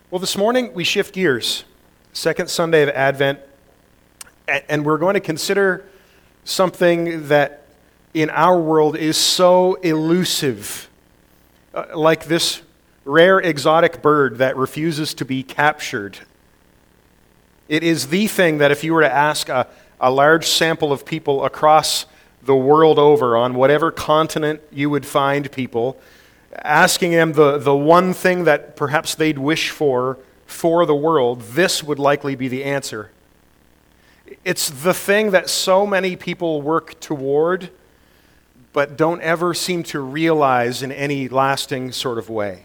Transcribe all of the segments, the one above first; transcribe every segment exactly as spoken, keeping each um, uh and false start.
Well, this morning we shift gears, second Sunday of Advent, and we're going to consider something that in our world is so elusive, uh, like this rare exotic bird that refuses to be captured. It is the thing that if you were to ask a, a large sample of people across the world over, on whatever continent you would find people, asking them the, the one thing that perhaps they'd wish for for the world, this would likely be the answer. It's the thing that so many people work toward, but don't ever seem to realize in any lasting sort of way.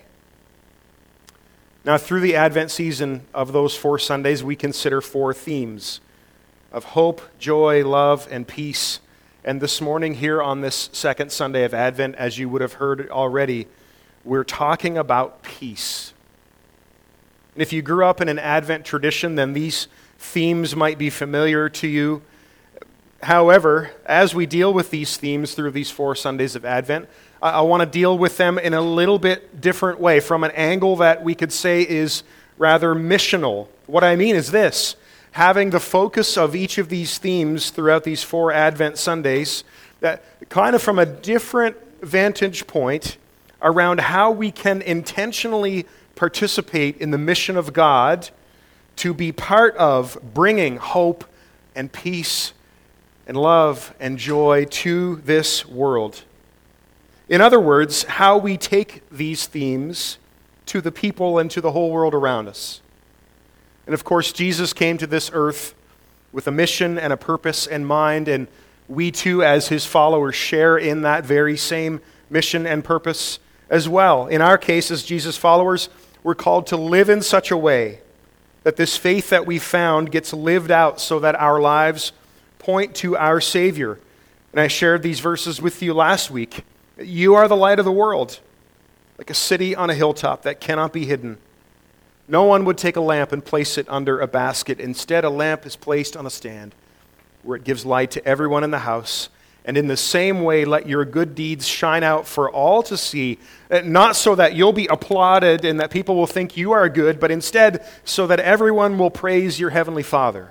Now, through the Advent season of those four Sundays, we consider four themes of hope, joy, love, and peace. And this morning here on this second Sunday of Advent, as you would have heard already, we're talking about peace. And if you grew up in an Advent tradition, then these themes might be familiar to you. However, as we deal with these themes through these four Sundays of Advent, I, I want to deal with them in a little bit different way, from an angle that we could say is rather missional. What I mean is this: having the focus of each of these themes throughout these four Advent Sundays, that kind of from a different vantage point around how we can intentionally participate in the mission of God to be part of bringing hope and peace and love and joy to this world. In other words, how we take these themes to the people and to the whole world around us. And of course, Jesus came to this earth with a mission and a purpose in mind, and we too, as his followers, share in that very same mission and purpose as well. In our case, as Jesus' followers, we're called to live in such a way that this faith that we found gets lived out so that our lives point to our Savior. And I shared these verses with you last week. You are the light of the world, like a city on a hilltop that cannot be hidden. No one would take a lamp and place it under a basket. Instead, a lamp is placed on a stand where it gives light to everyone in the house. And in the same way, let your good deeds shine out for all to see, not so that you'll be applauded and that people will think you are good, but instead so that everyone will praise your heavenly Father.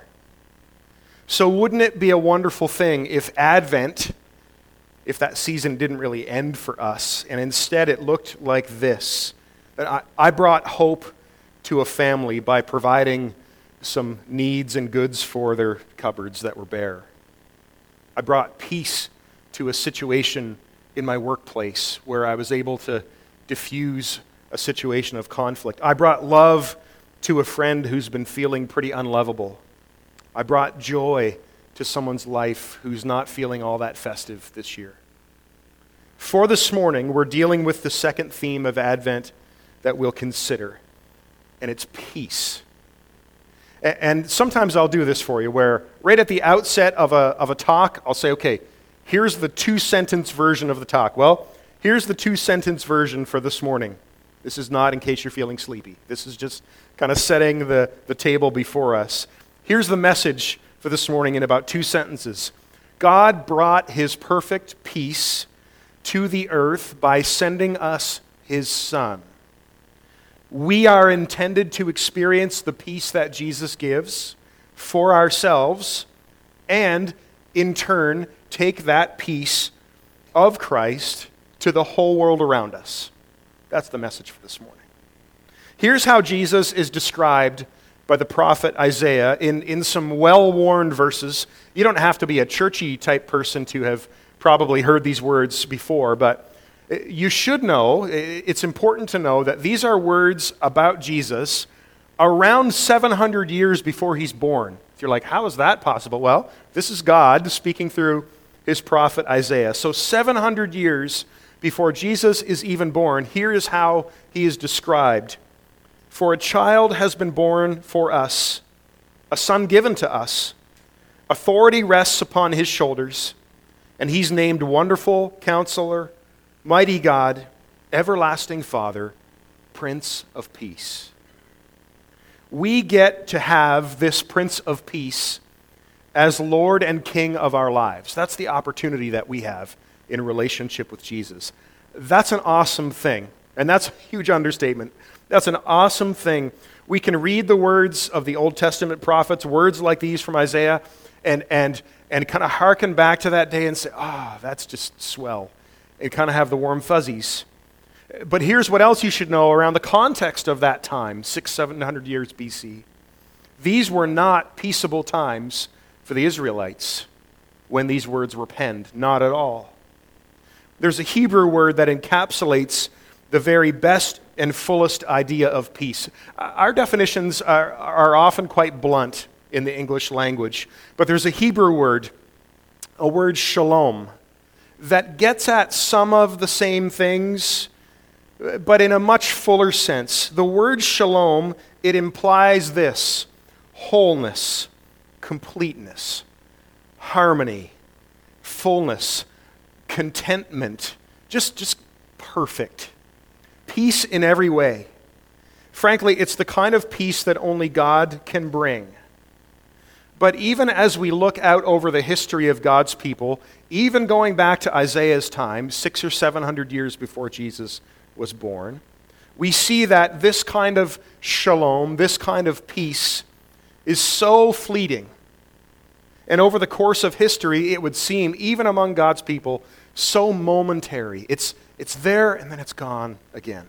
So wouldn't it be a wonderful thing if Advent, if that season didn't really end for us, and instead it looked like this? That I, I brought hope to a family by providing some needs and goods for their cupboards that were bare. I brought peace to a situation in my workplace where I was able to diffuse a situation of conflict. I brought love to a friend who's been feeling pretty unlovable. I brought joy to someone's life who's not feeling all that festive this year. For this morning, we're dealing with the second theme of Advent that we'll consider, and it's peace. And sometimes I'll do this for you, where right at the outset of a, of a talk, I'll say, okay, here's the two-sentence version of the talk. Well, here's the two-sentence version for this morning. This is not in case you're feeling sleepy. This is just kind of setting the, the table before us. Here's the message for this morning in about two sentences. God brought his perfect peace to the earth by sending us his Son. We are intended to experience the peace that Jesus gives for ourselves, and in turn take that peace of Christ to the whole world around us. That's the message for this morning. Here's how Jesus is described by the prophet Isaiah in, in some well-worn verses. You don't have to be a churchy type person to have probably heard these words before, but you should know, it's important to know that these are words about Jesus around seven hundred years before he's born. If you're like, how is that possible? Well, this is God speaking through his prophet Isaiah. So seven hundred years before Jesus is even born, here is how he is described. For a child has been born for us, a son given to us. Authority rests upon his shoulders, and he's named Wonderful Counselor, Mighty God, Everlasting Father, Prince of Peace. We get to have this Prince of Peace as Lord and King of our lives. That's the opportunity that we have in relationship with Jesus. That's an awesome thing. And that's a huge understatement. That's an awesome thing. We can read the words of the Old Testament prophets, words like these from Isaiah, and and and kind of hearken back to that day and say, ah, oh, that's just swell. And kind of have the warm fuzzies. But here's what else you should know around the context of that time, six, seven hundred years B C. These were not peaceable times for the Israelites when these words were penned. Not at all. There's a Hebrew word that encapsulates the very best and fullest idea of peace. Our definitions are, are often quite blunt in the English language, but there's a Hebrew word, a word shalom, that gets at some of the same things, but in a much fuller sense. The word shalom, it implies this: wholeness, completeness, harmony, fullness, contentment, just, just perfect. Peace in every way. Frankly, it's the kind of peace that only God can bring. But even as we look out over the history of God's people, even going back to Isaiah's time, six or seven hundred years before Jesus was born, we see that this kind of shalom, this kind of peace, is so fleeting. And over the course of history, it would seem, even among God's people, so momentary. It's, it's there and then it's gone again.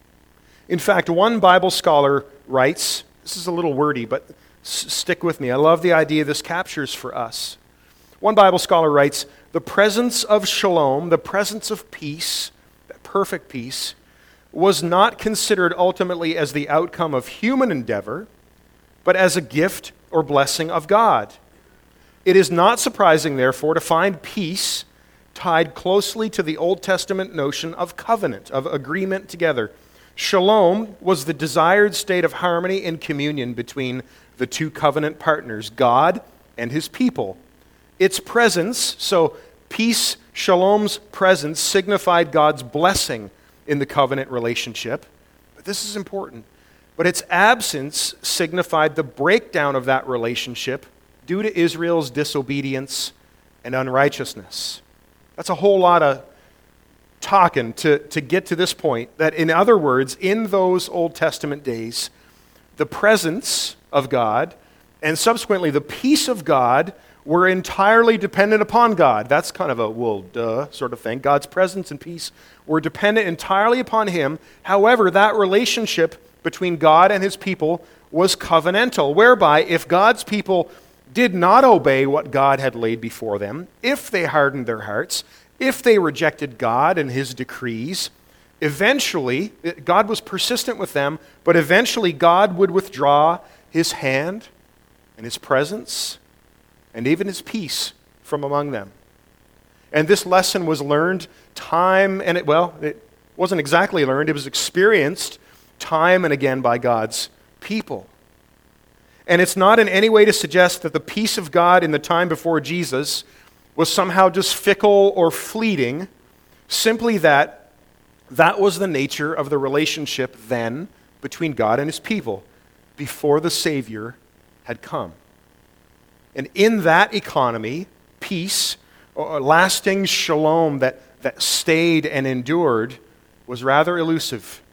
In fact, one Bible scholar writes, this is a little wordy, but s- stick with me. I love the idea this captures for us. One Bible scholar writes, the presence of shalom, the presence of peace, that perfect peace, was not considered ultimately as the outcome of human endeavor, but as a gift or blessing of God. It is not surprising, therefore, to find peace tied closely to the Old Testament notion of covenant, of agreement together. Shalom was the desired state of harmony and communion between the two covenant partners, God and his people. Its presence, so peace, shalom's presence, signified God's blessing in the covenant relationship. But this is important. But its absence signified the breakdown of that relationship due to Israel's disobedience and unrighteousness. That's a whole lot of talking to, to get to this point, that in other words, in those Old Testament days, the presence of God and subsequently the peace of God were entirely dependent upon God. That's kind of a, well, duh, sort of thing. God's presence and peace were dependent entirely upon him. However, that relationship between God and his people was covenantal, whereby if God's people did not obey what God had laid before them, if they hardened their hearts, if they rejected God and his decrees, eventually, God was persistent with them, but eventually God would withdraw his hand and his presence and even his peace from among them. And this lesson was learned time and it, well, it wasn't exactly learned, it was experienced time and again by God's people. And it's not in any way to suggest that the peace of God in the time before Jesus was somehow just fickle or fleeting, simply that that was the nature of the relationship then between God and his people before the Savior had come. And in that economy, peace, or lasting shalom that, that stayed and endured, was rather elusive.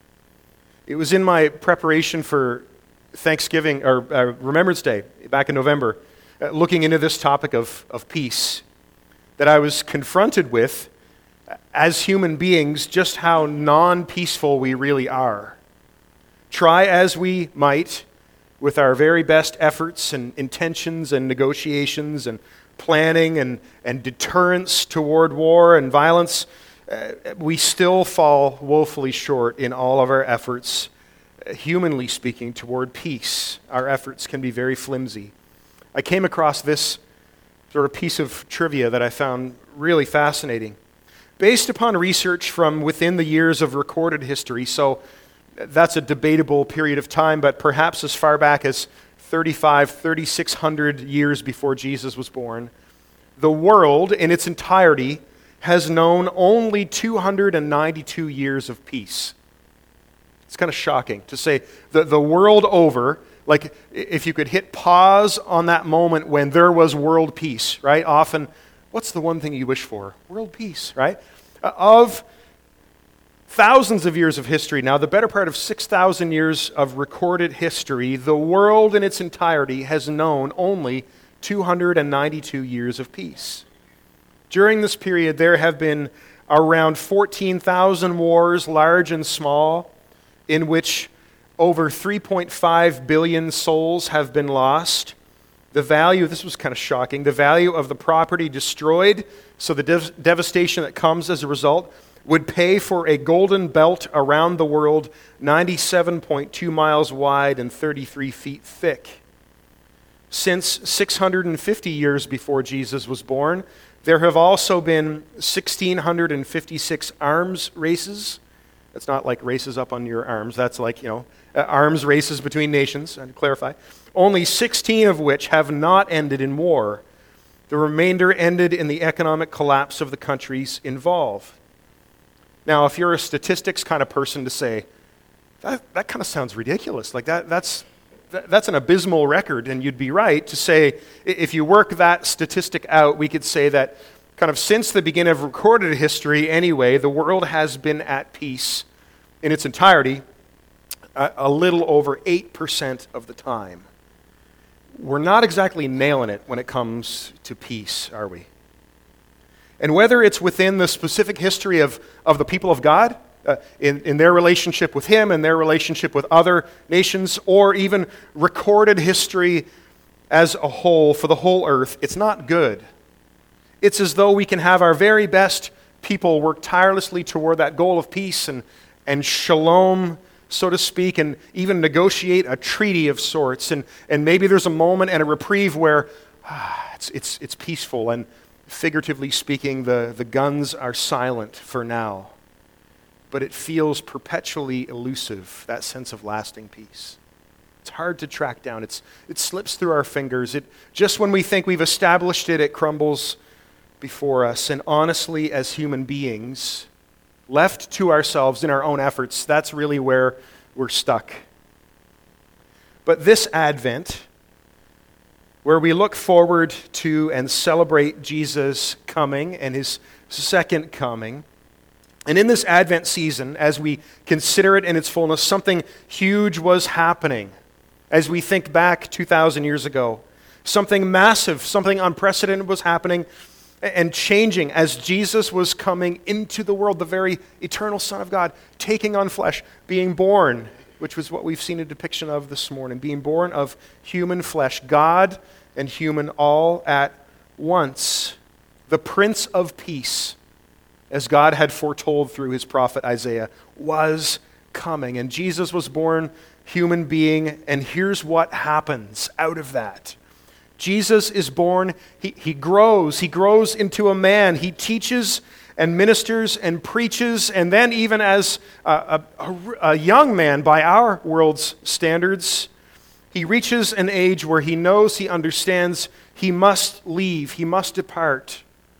It was in my preparation for Thanksgiving, or uh, Remembrance Day, back in November, uh, looking into this topic of, of peace, that I was confronted with, as human beings, just how non-peaceful we really are. Try as we might, with our very best efforts and intentions and negotiations and planning and, and deterrence toward war and violence, uh, we still fall woefully short in all of our efforts. Humanly speaking, toward peace, our efforts can be very flimsy. I came across this sort of piece of trivia that I found really fascinating. Based upon research from within the years of recorded history, so that's a debatable period of time, but perhaps as far back as thirty-five, thirty-six hundred years before Jesus was born, the world in its entirety has known only two hundred ninety-two years of peace. It's kind of shocking to say the, the world over, like if you could hit pause on that moment when there was world peace, right? Often, what's the one thing you wish for? World peace, right? Uh, of thousands of years of history now, the better part of six thousand years of recorded history, the world in its entirety has known only two hundred ninety-two years of peace. During this period, there have been around fourteen thousand wars, large and small, in which over three point five billion souls have been lost. The value, this was kind of shocking, the value of the property destroyed, so the dev- devastation that comes as a result, would pay for a golden belt around the world, ninety-seven point two miles wide and thirty-three feet thick. Since six hundred fifty years before Jesus was born, there have also been one thousand six hundred fifty-six arms races. That's not like races up on your arms. That's like, you know, arms races between nations, and to clarify. Only sixteen of which have not ended in war. The remainder ended in the economic collapse of the countries involved. Now, if you're a statistics kind of person to say, that, that kind of sounds ridiculous, like that, that's, that, that's an abysmal record, and you'd be right to say, if you work that statistic out, we could say that kind of since the beginning of recorded history anyway, the world has been at peace in its entirety a, a little over eight percent of the time. We're not exactly nailing it when it comes to peace, are we? And whether it's within the specific history of, of the people of God, uh, in, in their relationship with Him and their relationship with other nations, or even recorded history as a whole for the whole earth, it's not good. It's as though we can have our very best people work tirelessly toward that goal of peace and, and shalom, so to speak, and even negotiate a treaty of sorts. And, and maybe there's a moment and a reprieve where ah, it's, it's, it's peaceful, and figuratively speaking, the, the guns are silent for now. But it feels perpetually elusive, that sense of lasting peace. It's hard to track down. It's, it slips through our fingers. It, just when we think we've established it, it crumbles before us. And honestly, as human beings, left to ourselves in our own efforts, that's really where we're stuck. But this Advent, where we look forward to and celebrate Jesus' coming and His second coming, and in this Advent season, as we consider it in its fullness, something huge was happening. As we think back two thousand years ago, something massive, something unprecedented was happening and changing as Jesus was coming into the world, the very eternal Son of God, taking on flesh, being born, which was what we've seen a depiction of this morning, being born of human flesh, God and human all at once. The Prince of Peace, as God had foretold through His prophet Isaiah, was coming. And Jesus was born human being, and here's what happens out of that. Jesus is born, he, he grows, he grows into a man, he teaches and ministers and preaches, and then even as a, a, a young man by our world's standards, he reaches an age where he knows, he understands, he must leave, he must depart.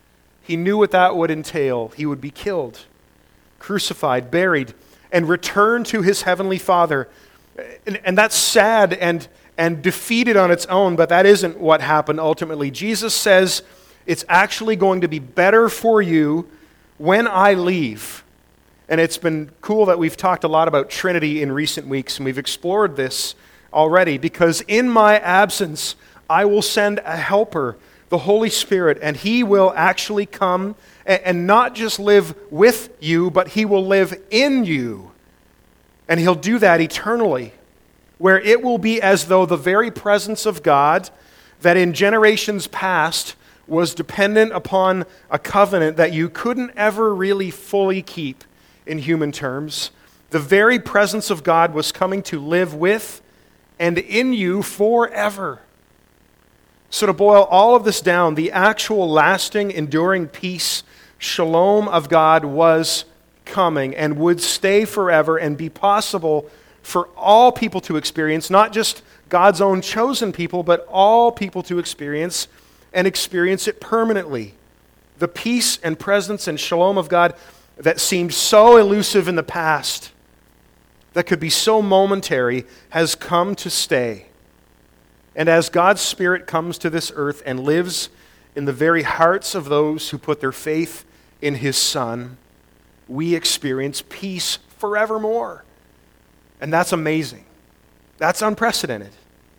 He knew what that would entail. He would be killed, crucified, buried, and return to his heavenly Father. And, and that's sad and and defeated on its own, but that isn't what happened ultimately. Jesus says, it's actually going to be better for you when I leave. And it's been cool that we've talked a lot about Trinity in recent weeks, and we've explored this already, because in my absence, I will send a helper, the Holy Spirit, and He will actually come and, and not just live with you, but He will live in you. And He'll do that eternally, where it will be as though the very presence of God that in generations past was dependent upon a covenant that you couldn't ever really fully keep in human terms, the very presence of God was coming to live with and in you forever. So to boil all of this down, the actual lasting, enduring peace, shalom of God was coming and would stay forever and be possible for all people to experience, not just God's own chosen people, but all people to experience and experience it permanently. The peace and presence and shalom of God that seemed so elusive in the past, that could be so momentary, has come to stay. And as God's Spirit comes to this earth and lives in the very hearts of those who put their faith in His Son, we experience peace forevermore. And that's amazing. That's unprecedented.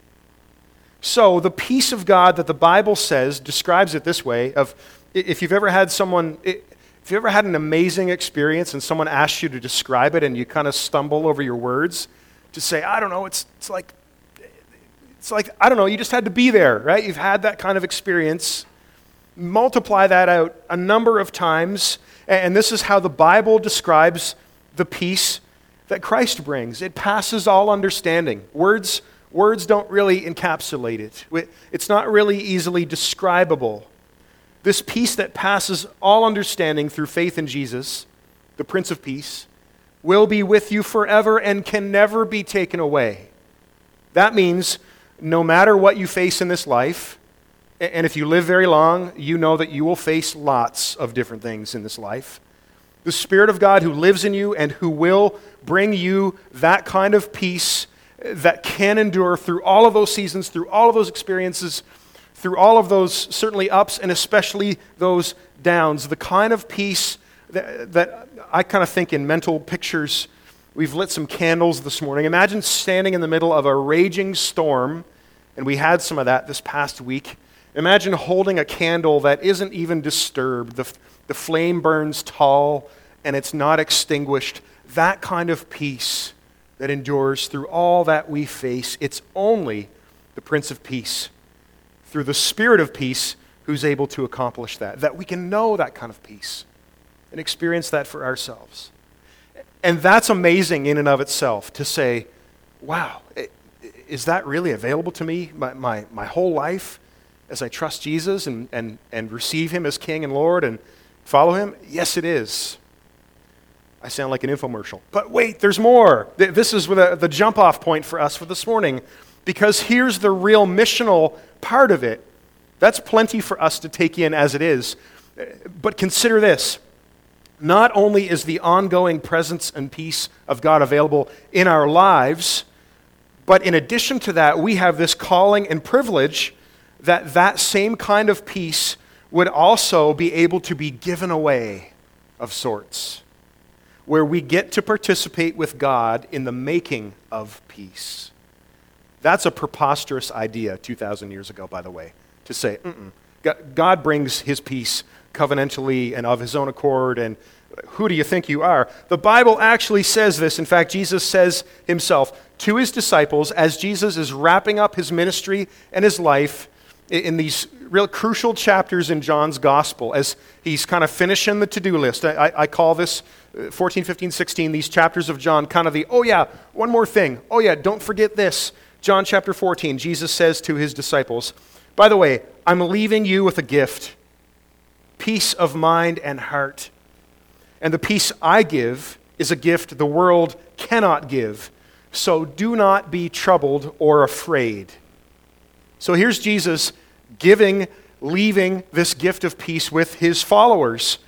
So the peace of God that the Bible says describes it this way: of if you've ever had someone, if you ever had an amazing experience and someone asks you to describe it and you kind of stumble over your words to say, I don't know, it's it's like, it's like, I don't know, you just had to be there, right? You've had that kind of experience. Multiply that out a number of times, and this is how the Bible describes the peace that Christ brings. It passes all understanding. Words, words don't really encapsulate it. It's not really easily describable. This peace that passes all understanding through faith in Jesus, the Prince of Peace, will be with you forever and can never be taken away. That means no matter what you face in this life, and if you live very long, you know that you will face lots of different things in this life. The Spirit of God who lives in you and who will bring you that kind of peace that can endure through all of those seasons, through all of those experiences, through all of those certainly ups and especially those downs. The kind of peace that, that I kind of think in mental pictures. We've lit some candles this morning. Imagine standing in the middle of a raging storm, and we had some of that this past week. Imagine holding a candle that isn't even disturbed. The, the flame burns tall and it's not extinguished. That kind of peace that endures through all that we face. It's only the Prince of Peace, through the Spirit of peace, who's able to accomplish that. That we can know that kind of peace and experience that for ourselves. And that's amazing in and of itself, to say, wow, is that really available to me my, my, my whole life? As I trust Jesus and, and, and receive Him as King and Lord and follow Him? Yes, it is. I sound like an infomercial. But wait, there's more. This is the, the jump-off point for us for this morning, because here's the real missional part of it. That's plenty for us to take in as it is. But consider this. Not only is the ongoing presence and peace of God available in our lives, but in addition to that, we have this calling and privilege that that same kind of peace would also be able to be given away of sorts, where we get to participate with God in the making of peace. That's a preposterous idea two thousand years ago, by the way, to say, mm-mm. God brings His peace covenantally and of His own accord, and who do you think you are? The Bible actually says this. In fact, Jesus says Himself to His disciples as Jesus is wrapping up His ministry and His life in these real crucial chapters in John's gospel, as he's kind of finishing the to-do list. I, I call this fourteen, fifteen, sixteen, these chapters of John, kind of the, oh yeah, one more thing. Oh yeah, don't forget this. John chapter fourteen, Jesus says to His disciples, by the way, I'm leaving you with a gift, peace of mind and heart. And the peace I give is a gift the world cannot give. So do not be troubled or afraid. So here's Jesus giving, leaving this gift of peace with His followers.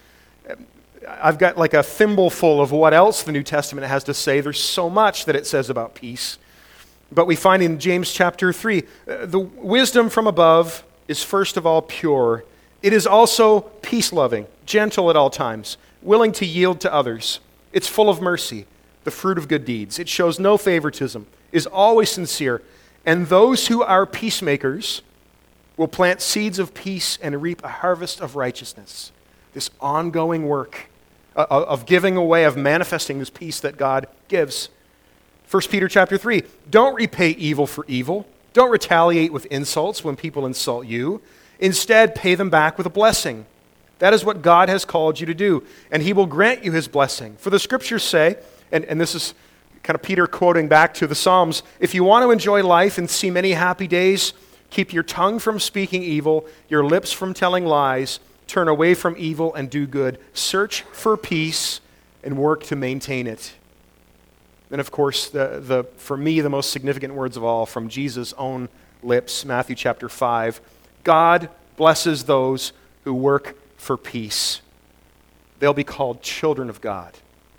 I've got like a thimbleful of what else the New Testament has to say. There's so much that it says about peace. But we find in James chapter three, the wisdom from above is first of all pure. It is also peace-loving, gentle at all times, willing to yield to others. It's full of mercy, the fruit of good deeds. It shows no favoritism, is always sincere. And those who are peacemakers will plant seeds of peace and reap a harvest of righteousness. This ongoing work of giving away, of manifesting this peace that God gives. First Peter chapter three, don't repay evil for evil. Don't retaliate with insults when people insult you. Instead, pay them back with a blessing. That is what God has called you to do, and He will grant you His blessing. For the Scriptures say, and, and this is kind of Peter quoting back to the Psalms, if you want to enjoy life and see many happy days, keep your tongue from speaking evil, your lips from telling lies, turn away from evil and do good. Search for peace and work to maintain it. And of course, the, the for me, the most significant words of all from Jesus' own lips, Matthew chapter five, God blesses those who work for peace. They'll be called children of God.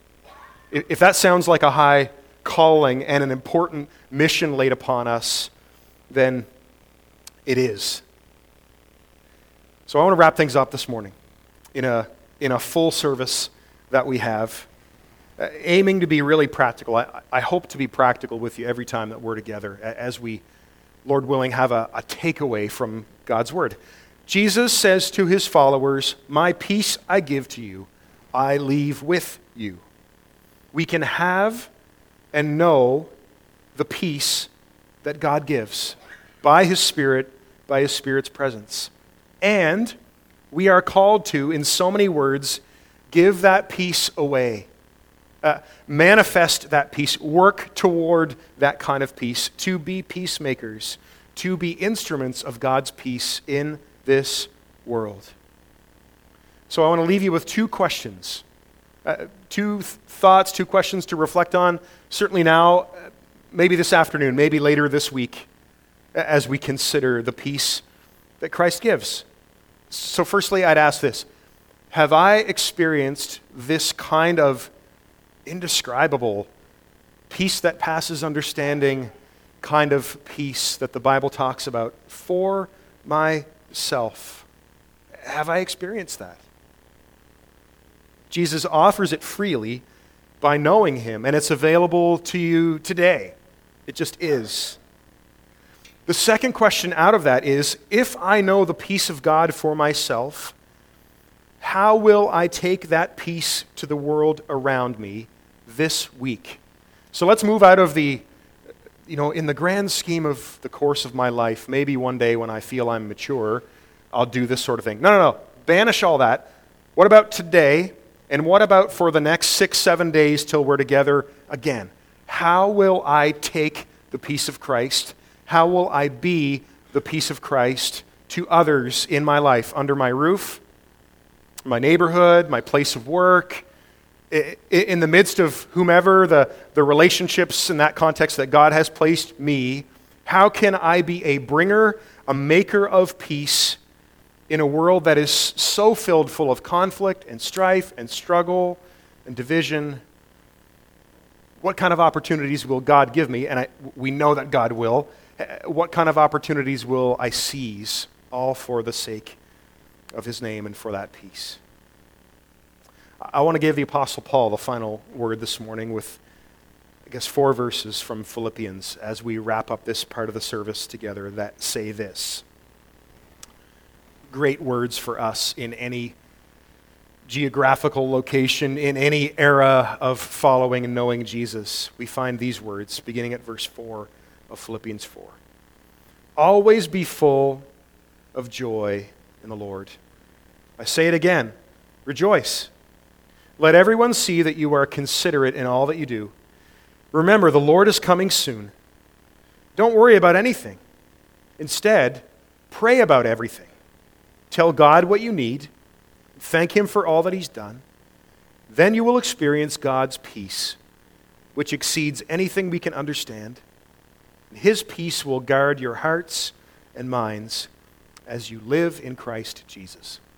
If that sounds like a high calling and an important mission laid upon us, then it is. So I want to wrap things up this morning in a, in a full service that we have, uh, aiming to be really practical. I, I hope to be practical with you every time that we're together as we, Lord willing, have a, a takeaway from God's word. Jesus says to his followers, "My peace I give to you, I leave with you." We can have and know the peace that God gives by his Spirit, by his Spirit's presence. And we are called to, in so many words, give that peace away. Uh, manifest that peace. Work toward that kind of peace. To be peacemakers. To be instruments of God's peace in this world. So I want to leave you with two questions. Uh, two th- thoughts, two questions to reflect on. Certainly now, uh, maybe this afternoon, maybe later this week, as we consider the peace that Christ gives. So firstly, I'd ask this. Have I experienced this kind of indescribable peace that passes understanding kind of peace that the Bible talks about for myself? Have I experienced that? Jesus offers it freely by knowing him, and it's available to you today. It just is. The second question out of that is, if I know the peace of God for myself, how will I take that peace to the world around me this week? So let's move out of the, you know, in the grand scheme of the course of my life, maybe one day when I feel I'm mature, I'll do this sort of thing. No, no, no. Banish all that. What about today? And what about for the next six, seven days till we're together again? How will I take the peace of Christ? How will I be the peace of Christ to others in my life, under my roof, my neighborhood, my place of work, in the midst of whomever, the, the relationships in that context that God has placed me? How can I be a bringer, a maker of peace in a world that is so filled full of conflict and strife and struggle and division? What kind of opportunities will God give me? And I, we know that God will. What kind of opportunities will I seize, all for the sake of his name and for that peace? I want to give the Apostle Paul the final word this morning with, I guess, four verses from Philippians as we wrap up this part of the service together that say this. Great words for us in any geographical location, in any era of following and knowing Jesus. We find these words beginning at verse four of Philippians four. Always be full of joy in the Lord. I say it again, rejoice. Let everyone see that you are considerate in all that you do. Remember, the Lord is coming soon. Don't worry about anything. Instead, pray about everything. Tell God what you need. Thank him for all that he's done. Then you will experience God's peace, which exceeds anything we can understand. His peace will guard your hearts and minds as you live in Christ Jesus.